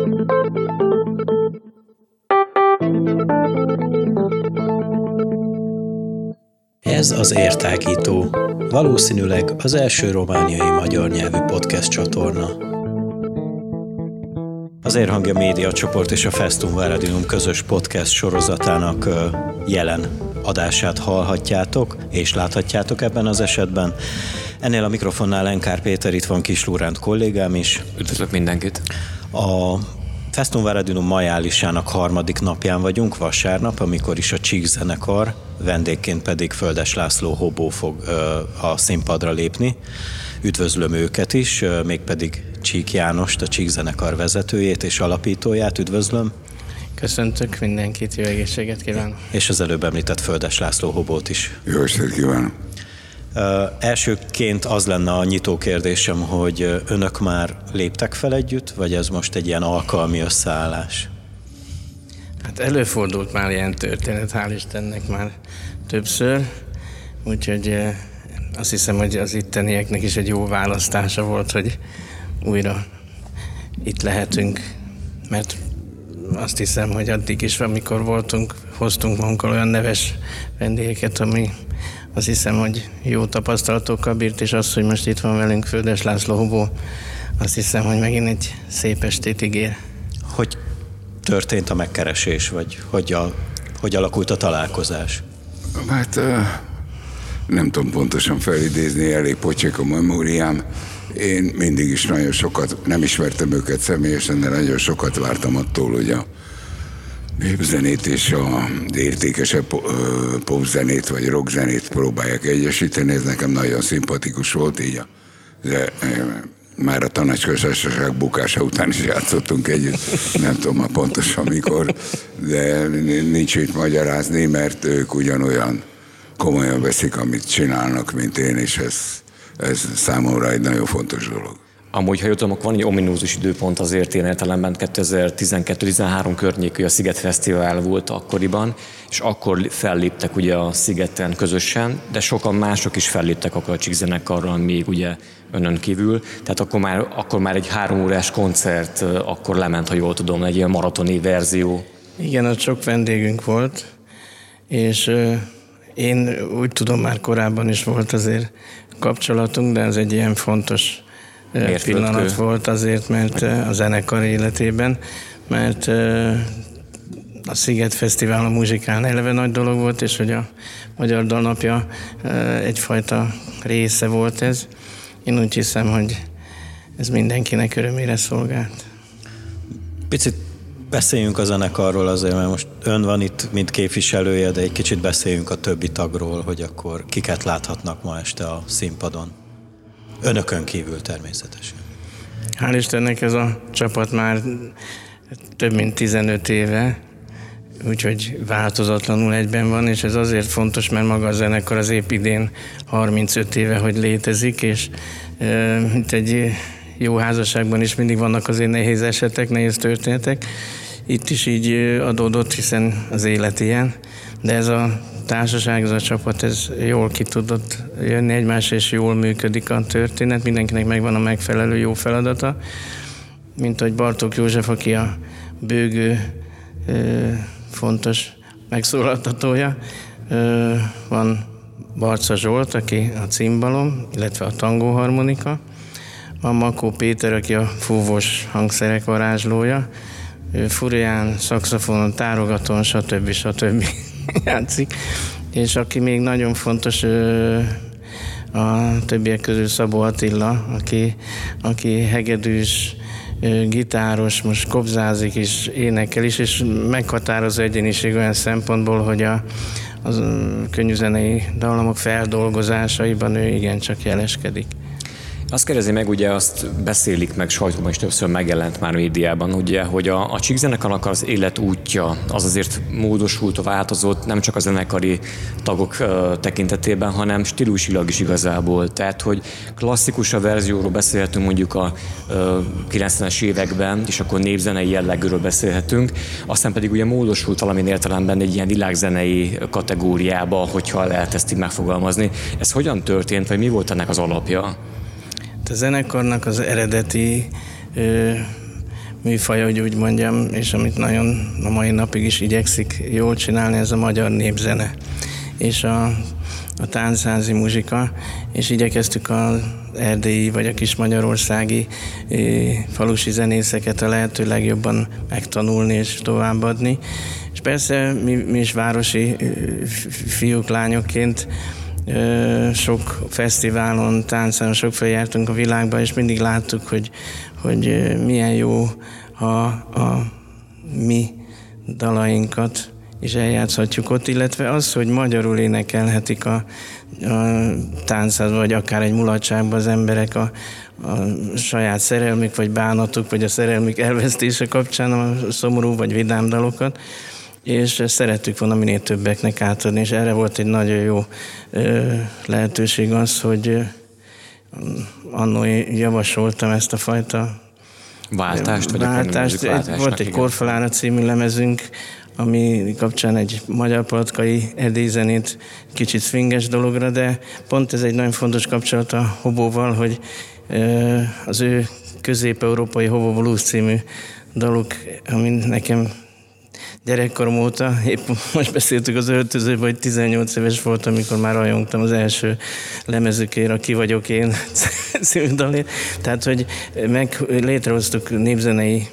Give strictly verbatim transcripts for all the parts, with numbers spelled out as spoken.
Ez az Értágító, valószínűleg az első romániai magyar nyelvű podcast csatorna. Az Érhangja Média Csoport és a Festum Varadinum közös podcast sorozatának jelen adását hallhatjátok és láthatjátok ebben az esetben. Ennél a mikrofonnál Enkár Péter, itt van Kis Lóránt kollégám is. Üdvözlök mindenkit! A Festum Varadinum majálisának harmadik napján vagyunk, vasárnap, amikor is a Csík zenekar, vendégként pedig Földes László Hobó fog ö, a színpadra lépni. Üdvözlöm őket is, ö, mégpedig Csík Jánost, a Csík zenekar vezetőjét és alapítóját üdvözlöm. Köszöntök mindenkit, jó egészséget kívánok! És az előbb említett Földes László Hobót is. Jó estét kívánok! Uh, elsőként az lenne a nyitó kérdésem, hogy önök már léptek fel együtt, vagy ez most egy ilyen alkalmi összeállás? Hát előfordult már ilyen történet, hál' Istennek már többször, úgyhogy uh, azt hiszem, hogy az ittenieknek is egy jó választása volt, hogy újra itt lehetünk, mert azt hiszem, hogy addig is, amikor voltunk, hoztunk magunkkal olyan neves vendégeket, ami azt hiszem, hogy jó tapasztalatokkal bírt, és az, hogy most itt van velünk Földes László Hobó, azt hiszem, hogy megint egy szép estét ígér. Hogy történt a megkeresés, vagy hogy, a, hogy alakult a találkozás? Hát nem tudom pontosan felidézni, elég pocsék a memóriám. Én mindig is nagyon sokat, nem ismertem őket személyesen, de nagyon sokat vártam attól, hogy a zenét és az értékesebb popzenét vagy rockzenét próbálják egyesíteni, ez nekem nagyon szimpatikus volt, így a, de már a tanácsköztársaság bukása után is játszottunk együtt, nem tudom már pontosan mikor, de nincs mit magyarázni, mert ők ugyanolyan komolyan veszik, amit csinálnak, mint én, és ez, ez számomra egy nagyon fontos dolog. Amúgy, ha jól tudom, van egy ominózus időpont azért én értelemben kétezer-tizenkettő-tizenhárom környékű a Sziget Fesztivál volt akkoriban, és akkor felléptek ugye a Szigeten közösen, de sokan mások is felléptek akkor a Csík zenekarral még ugye önön kívül, tehát akkor már, akkor már egy három órás koncert akkor lement, ha jól tudom, egy ilyen maratoni verzió. Igen, ott sok vendégünk volt, és euh, én úgy tudom, már korábban is volt azért kapcsolatunk, de ez egy ilyen fontos Mérföldkő. pillanat volt azért, mert a zenekar életében, mert a Sziget Fesztivál a muzsikán eleve nagy dolog volt, és hogy a Magyar Dalnapja egyfajta része volt ez. Én úgy hiszem, hogy ez mindenkinek örömére szolgált. Picit beszéljünk a zenekarról azért, mert most ön van itt, mint képviselője, de egy kicsit beszéljünk a többi tagról, hogy akkor kiket láthatnak ma este a színpadon. Önökön kívül természetesen. Hál' Istennek ez a csapat már több mint tizenöt éve, úgyhogy változatlanul egyben van, és ez azért fontos, mert maga a zenekar az épp idén harmincöt éve, hogy létezik, és e, itt egy jó házasságban is mindig vannak azért nehéz esetek, nehéz történetek. Itt is így adódott, hiszen az élet ilyen, de ez a társaság, ez a csapat, ez jól ki tudott jönni egymásra, és jól működik a történet. Mindenkinek megvan a megfelelő jó feladata. Mint ahogy Bartók József, aki a bőgő fontos megszólaltatója. Van Barca Zsolt, aki a cimbalom, illetve a tangóharmonika. Van Makó Péter, aki a fúvós hangszerek varázslója. Furián, szaxofonon, tárogatón, stb. stb. játszik, és aki még nagyon fontos a többiek közül Szabó Attila, aki, aki hegedűs, gitáros, most kobzázik is, énekel is, és meghatározó egyéniség olyan szempontból, hogy a, a könnyűzenei dallamok feldolgozásaiban ő igencsak jeleskedik. Azt kérdezi meg, ugye azt beszélik meg, sajtóban is többször megjelent már médiában, ugye, hogy a, a Csík zenekarnak az életútja az azért módosult, változott, nem csak a zenekari tagok uh, tekintetében, hanem stílusilag is igazából. Tehát, hogy klasszikus a verzióról beszélhetünk mondjuk a uh, kilencvenes években, és akkor népzenei jellegről beszélhetünk, aztán pedig ugye módosult valamilyen értelemben egy ilyen világzenei kategóriába, hogyha lehet ezt így megfogalmazni. Ez hogyan történt, vagy mi volt ennek az alapja? A zenekarnak az eredeti ö, műfaj, hogy úgy mondjam, és amit nagyon a mai napig is igyekszik jól csinálni, ez a magyar népzene. És a, a táncházi muzsika, és igyekeztük az erdélyi vagy a kis magyarországi falusi zenészeket a lehető legjobban megtanulni és továbbadni. És persze mi, mi is városi fiúk, lányokként sok fesztiválon, táncon sokféle jártunk a világba, és mindig láttuk, hogy, hogy milyen jó, ha a mi dalainkat és eljátszhatjuk ott, illetve az, hogy magyarul énekelhetik a, a táncát, vagy akár egy mulatságban az emberek a, a saját szerelmük, vagy bánatuk, vagy a szerelmük elvesztése kapcsán a szomorú vagy vidám dalokat, és szerettük volna minél többeknek átadni, és erre volt egy nagyon jó ö, lehetőség az, hogy ö, annó javasoltam ezt a fajta váltást, vagy váltást. váltásnak, volt egy Korfalára című lemezünk, ami kapcsán egy magyar palatkai erdélyzenét kicsit swinges dologra, de pont ez egy nagyon fontos kapcsolat a hobóval, hogy ö, az ő közép-európai Hobo Blues című daluk, ami nekem gyerekkorom óta, épp most beszéltük az öltözőben, hogy tizennyolc éves voltam, amikor már rajongtam az első lemezükért, a Ki vagyok én című dalért. Tehát, hogy meg létrehoztuk népzenei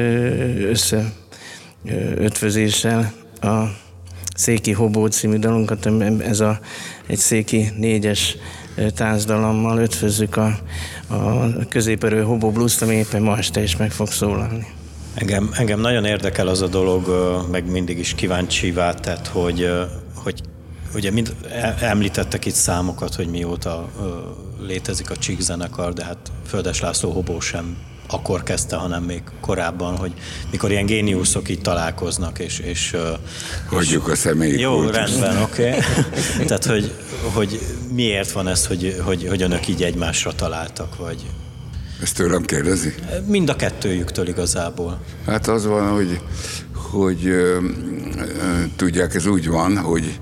összeötvözéssel a Széki Hobó című dalunkat, ez a, egy széki négyes táncdalammal ötvözzük a, a középerő Hobo Blues-t, ami éppen ma este is meg fog szólalni. Engem, engem nagyon érdekel az a dolog, meg mindig is kíváncsivá tett, hogy, hogy ugye mind említettek itt számokat, hogy mióta létezik a Csík zenekar, de hát Földes László Hobó sem akkor kezdte, hanem még korábban, hogy mikor ilyen géniuszok így találkoznak, és... és hagyjuk a személyi jó, kultus. rendben, oké. Okay. Tehát, hogy, hogy miért van ez, hogy, hogy, hogy önök így egymásra találtak, vagy... Ezt tőlem kérdezi? Mind a kettőjüktől igazából. Hát az van, hogy, hogy ö, ö, tudják, ez úgy van, hogy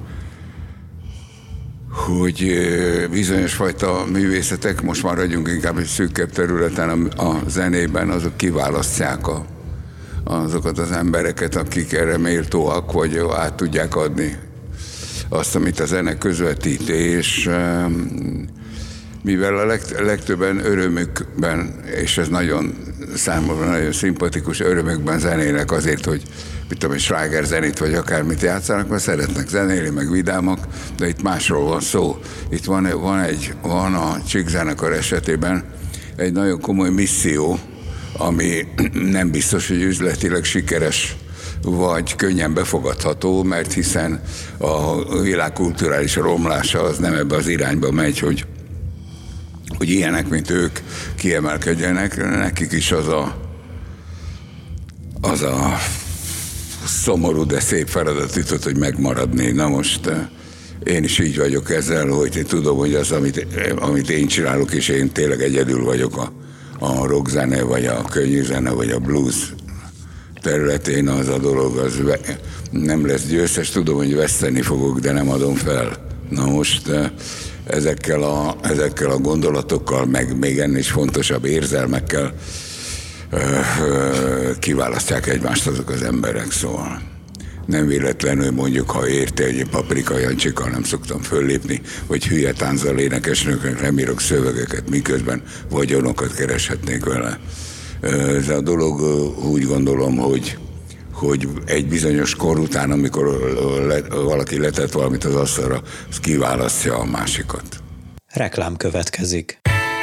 hogy bizonyos fajta művészetek, most már ragyunk inkább egy szűkebb területen a, a zenében, azok kiválasztják a, azokat az embereket, akik erre méltóak, vagy át tudják adni azt, amit a zene közvetít, és mivel a leg, legtöbben örömükben, és ez nagyon számomra nagyon szimpatikus, örömükben zenélnek azért, hogy mit tudom, egy sláger zenét, vagy akármit játszanak, mert szeretnek zenélni, meg vidámak, de itt másról van szó. Itt van, van, egy, van a Csík zenekar esetében egy nagyon komoly misszió, ami nem biztos, hogy üzletileg sikeres, vagy könnyen befogadható, mert hiszen a világ kulturális romlása az nem ebbe az irányba megy, hogy hogy ilyenek, mint ők kiemelkedjenek, nekik is az a az a szomorú, de szép feladat jutott, hogy megmaradni. Na most én is így vagyok ezzel, hogy én tudom, hogy az, amit, amit én csinálok, és én tényleg egyedül vagyok a, a rockzene, vagy a könnyűzene, vagy a blues területén, az a dolog, az nem lesz győztes, tudom, hogy veszteni fogok, de nem adom fel. Na most ezekkel a, ezekkel a gondolatokkal, meg még ennél is fontosabb érzelmekkel kiválasztják egymást azok az emberek, szóval nem véletlenül mondjuk, ha érte egy Paprika Jancsikkal nem szoktam föllépni, vagy hülye tánccal énekesnőknek nem írok szövegeket, miközben vagyonokat kereshetnék vele. Ez a dolog úgy gondolom, hogy hogy egy bizonyos kor után, amikor le, valaki letett valamit az asztalra, az kiválasztja a másikat. Reklám következik.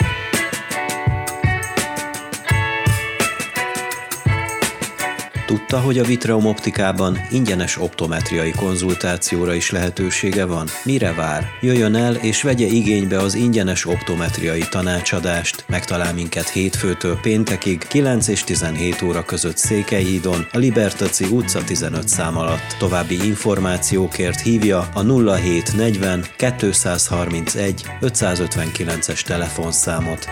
Tudta, hogy a Vitreum Optikában ingyenes optometriai konzultációra is lehetősége van? Mire vár? Jöjjön el és vegye igénybe az ingyenes optometriai tanácsadást. Megtalál minket hétfőtől péntekig, kilenc és tizenhét óra között Székelyhídon, a Libertaci utca tizenöt szám alatt. További információkért hívja a nulla hét negyven kétszázharmincegy ötszázötvenkilences telefonszámot.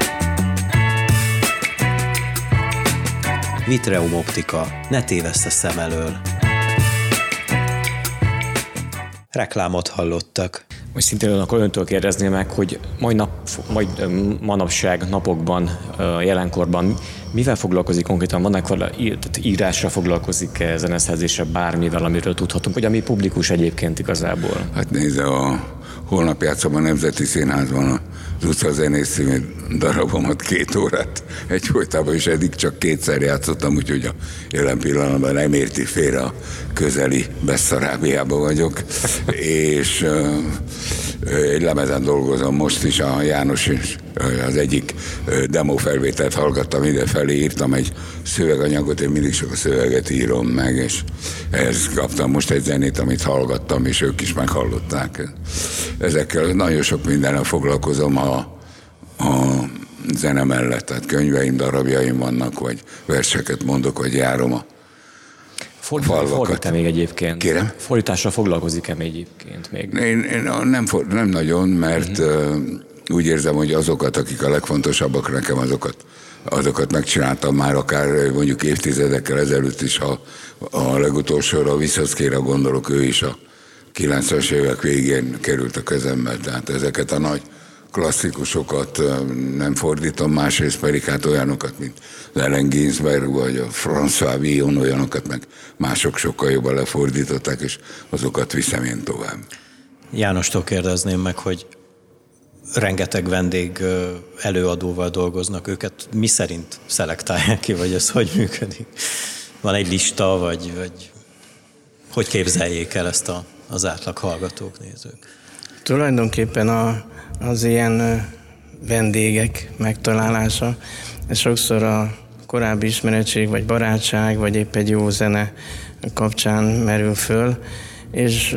Vitreum Optika. Ne tévessze szem elől. Reklámot hallottak. Most szintén akkor öntől kérdezném meg, hogy majd, nap, majd manapság, napokban, jelenkorban mivel foglalkozik konkrétan? Vannak valami írásra foglalkozik -e, zeneszerzésre, bármivel, amiről tudhatunk, vagy ami publikus egyébként igazából? Hát nézze, a holnap játszom a Nemzeti Színházban az utcazenész című darabomat két órát egyfolytában, és eddig csak kétszer játszottam, úgyhogy a jelen pillanatban nem érti félre, a közeli Besszarábiában vagyok, és uh, egy lemezen dolgozom most is, a János is, az egyik demofelvételt hallgattam idefelé, írtam egy szöveganyagot, én mindig csak a szöveget írom meg, és ehhez kaptam most egy zenét, amit hallgattam, és ők is meghallották. Ezekkel nagyon sok mindennel foglalkozom a, a zene mellett, tehát könyveim, darabjaim vannak, vagy verseket mondok, vagy járom a falvakat. Fordít-e még egyébként? Kérem? Fordítással foglalkozik-e még egyébként még? Én, én nem, nem nagyon, mert uh-huh. úgy érzem, hogy azokat, akik a legfontosabbak nekem, azokat, azokat megcsináltam már akár mondjuk évtizedekkel ezelőtt is, ha a legutolsóra, a Vyszockyra gondolok, ő is a kilencvenes évek végén került a kezembe, tehát ezeket a nagy klasszikusokat nem fordítom, másrészt pedig hát olyanokat, mint Allen Ginsberg vagy a François Villon, olyanokat meg mások sokkal jobban lefordították, és azokat viszem én tovább. Jánostól kérdezném meg, hogy rengeteg vendég előadóval dolgoznak, őket mi szerint szelektálják ki, vagy ez hogy működik? Van egy lista, vagy, vagy hogy képzeljék el ezt a, az átlag hallgatók, nézők? Tulajdonképpen a, az ilyen vendégek megtalálása, ez sokszor a korábbi ismerettség, vagy barátság, vagy épp egy jó zene kapcsán merül föl, és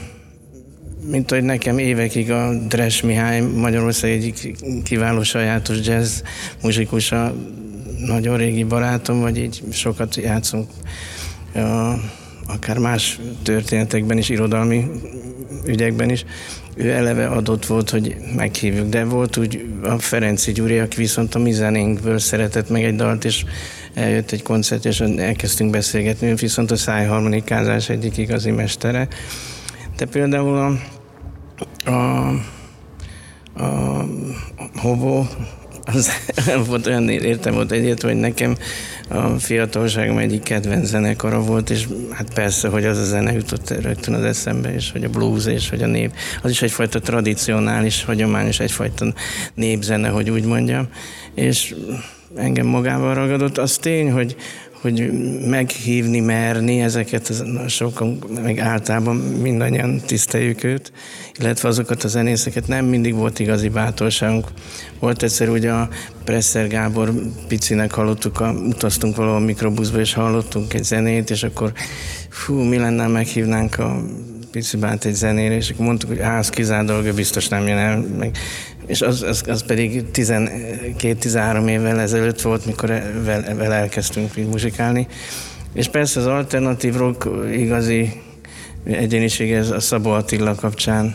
mint hogy nekem évekig a Dres Mihály, Magyarország egyik kiváló sajátos jazz muzsikusa, nagyon régi barátom, vagy így sokat játszunk a, akár más történetekben is, irodalmi ügyekben is. Ő eleve adott volt, hogy meghívjuk, de volt úgy a Ferenci Gyuri, aki viszont a mi zenénkből szeretett meg egy dalt, és eljött egy koncert, és elkezdtünk beszélgetni, ő viszont a szájharmonikázás egyik igazi mestere. De például a, a, a Hobó, az volt olyan értem volt egyet, hogy nekem a fiatalságom egyik kedvenc zenekara volt, és hát persze, hogy az a zene jutott rögtön az eszembe, és hogy a blues, és hogy a nép, az is egyfajta tradicionális, hagyományos, egyfajta népzene, hogy úgy mondjam, és engem magával ragadott. Az tény, hogy hogy meghívni, merni ezeket, sokan, meg általában mindannyian tiszteljük őt, illetve azokat a zenészeket, nem mindig volt igazi bátorságunk. Volt egyszer ugye a Presser Gábor picinek hallottuk, a, utaztunk valahol mikrobuszba, és hallottunk egy zenét, és akkor fú, mi lenne, meghívnánk a picibát egy zenére, és akkor mondtuk, hogy á, az kizárt dolga, biztos nem jön el, meg és az, az, az pedig tizenkét-tizenhárom évvel ezelőtt volt, mikor vele, vele elkezdtünk muzsikálni. És persze az alternatív rock igazi egyéniség ez a Szabó Attila kapcsán,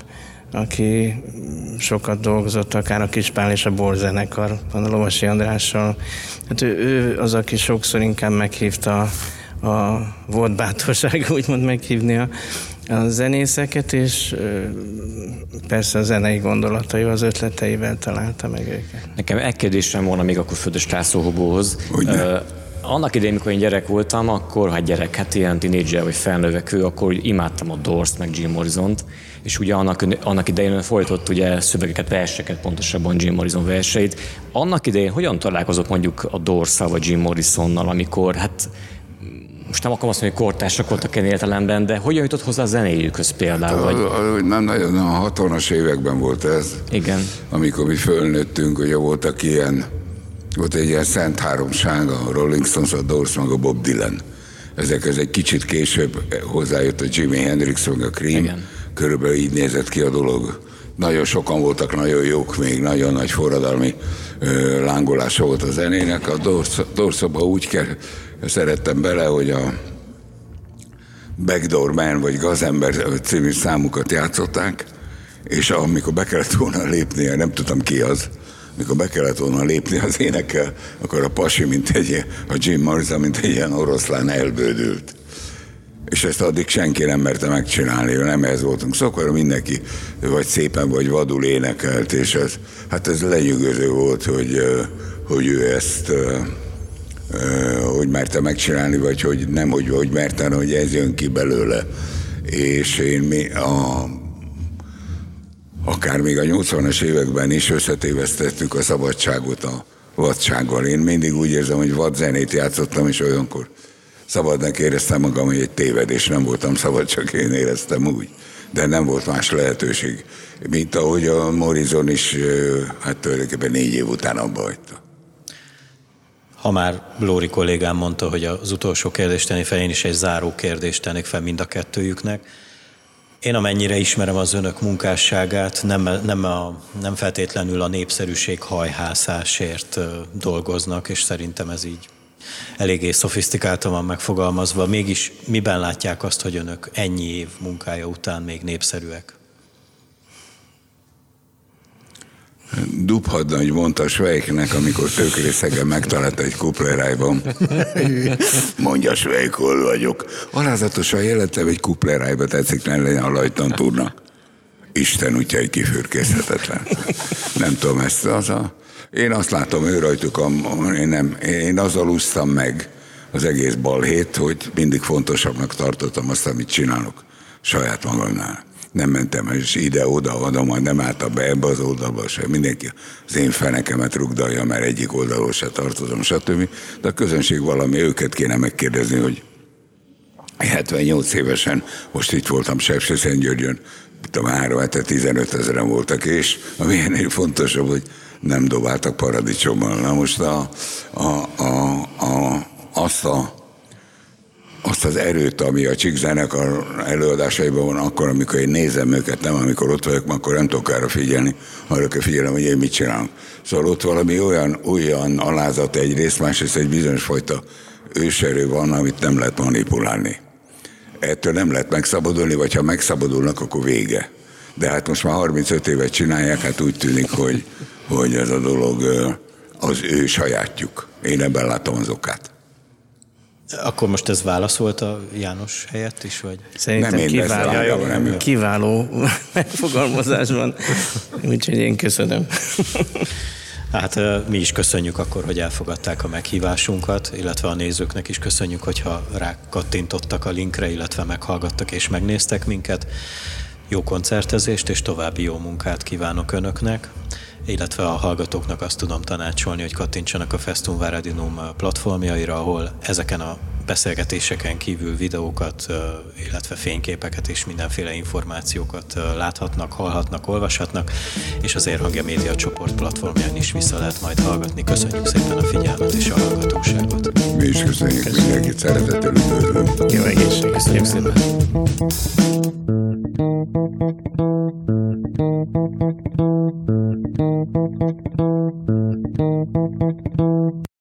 aki sokat dolgozott, akár a Kispál és a Bor zenekar, van a Lovasi Andrással. Hát ő, ő az, aki sokszor inkább meghívta a, a volt bátorsága, úgymond meghívni a a zenészeket, és persze a zenei gondolataival, az ötleteivel találta meg őket. Nekem egy kérdésem volna még akkor Földös László Hobóhoz. Uh, annak idején, mikor én gyerek voltam, akkor, hát gyerek, hát ilyen tínédzser vagy felnövekvő, akkor imádtam a Doors-t, meg Jim Morrison-t, és ugye annak, annak idején folytott ugye szövegeket, verseket, pontosabban Jim Morrison verseit. Annak idején hogyan találkozott mondjuk a Doors-szal vagy Jim Morrisonnal, amikor hát most nem akarom azt mondani, hogy kortársak voltak ilyen értelemben, de hogyan jutott hozzá a zenéjükhöz például? Vagy? A, a, nem nagyon, a hatvanas években volt ez. Igen. Amikor mi fölnőttünk, ugye voltak ilyen, volt egy ilyen szent háromság, a Rolling Stones, a Doors, meg a Bob Dylan. Ezekhez egy kicsit később hozzájött a Jimi Hendrix, meg a Cream. Igen. Körülbelül így nézett ki a dolog. Nagyon sokan voltak, nagyon jók, még nagyon nagy forradalmi ö, lángolása volt a zenének. A Doors-ba úgy kell, szerettem bele, hogy a Backdoor Man vagy Gazember című számukat játszották, és amikor be kellett volna lépnie, nem tudtam ki az, amikor be kellett volna lépni az énekkel, akkor a pasi, mint egy, a Jim Morrison, mint egy ilyen oroszlán elbődült. És ezt addig senki nem merte megcsinálni, nem ehhez voltunk szokva, mindenki vagy szépen, vagy vadul énekelt, és ez, hát ez lenyűgöző volt, hogy, hogy ő ezt hogy merte megcsinálni, vagy hogy nem, hogy, hogy merte, hanem hogy ez jön ki belőle. És én mi, a, akár még a nyolcvanas években is összetévesztettük a szabadságot a vadsággal. Én mindig úgy érzem, hogy vadzenét játszottam, és olyankor szabadnak éreztem magam, hogy egy tévedés, nem voltam szabad, csak én éreztem úgy. De nem volt más lehetőség. Mint ahogy a Morrison is, hát tulajdonképpen négy év után abba hagyta. Ha már Lóri kollégám mondta, hogy az utolsó kérdést tenni fel, én is egy záró kérdést tennék fel mind a kettőjüknek. Én amennyire ismerem az önök munkásságát, nem, nem, a, nem feltétlenül a népszerűség hajhászásért dolgoznak, és szerintem ez így eléggé szofisztikáltan van megfogalmazva. Mégis miben látják azt, hogy önök ennyi év munkája után még népszerűek? Dubhadnagy mondta Schweiknek, amikor tőkerészegen megtalálta egy kuplerájban. Mondja, Schweik, hol vagyok? Alázatosan jelentem, egy kuplerájba tetszik, ne legyen a lajtantúrnak. Isten útjai kifürkészhetetlen. Nem tudom, ezt az a... Én azt látom, ő rajtuk, a... én, nem, én azzal úsztam meg az egész balhét, hogy mindig fontosabbnak tartottam azt, amit csinálok saját magamnál. Nem mentem, és ide-oda, oda, majd nem álltam be ebbe az oldalba sem. Mindenki az én fenekemet rugdalja, mert egyik oldalról se tartozom, stb. De a közönség valami, őket kéne megkérdezni, hogy hetvennyolc évesen, most itt voltam Sepsiszentgyörgyön, tudom, három hete tizenöt ezeren voltak, és ami ennél fontosabb, hogy nem dobáltak paradicsommal. Na most a, a, a, a, azt a azt az erőt, ami a Csík zenekar előadásaiban van, akkor, amikor én nézem őket, nem amikor ott vagyok, akkor nem tudok erre figyelni, arra kell figyelem, hogy én mit csinálok. Szóval ott valami olyan, olyan alázat egyrészt, másrészt egy bizonyos fajta őserő van, amit nem lehet manipulálni. Ettől nem lehet megszabadulni, vagy ha megszabadulnak, akkor vége. De hát most már harmincöt évet csinálják, hát úgy tűnik, hogy, hogy ez a dolog az ő sajátjuk. Én ebben látom az okát. Akkor most ez válasz volt a János helyett is, vagy? Szerintem nem kiváló, vágom, nem kiváló megfogalmazásban, úgyhogy én köszönöm. Hát mi is köszönjük akkor, hogy elfogadták a meghívásunkat, illetve a nézőknek is köszönjük, hogyha rákattintottak a linkre, illetve meghallgattak és megnéztek minket. Jó koncertezést és további jó munkát kívánok önöknek, illetve a hallgatóknak azt tudom tanácsolni, hogy kattintsanak a Festum Varadinum platformjaira, ahol ezeken a beszélgetéseken kívül videókat, illetve fényképeket és mindenféle információkat láthatnak, hallhatnak, olvashatnak, és az Érhangja Média csoport platformján is vissza lehet majd hallgatni. Köszönjük szépen a figyelmet és a hallgatóságot. Mi is köszönjük, mindenkit szeretettel üdvözlöm. Jó egészség, köszönjük szépen. Thank you.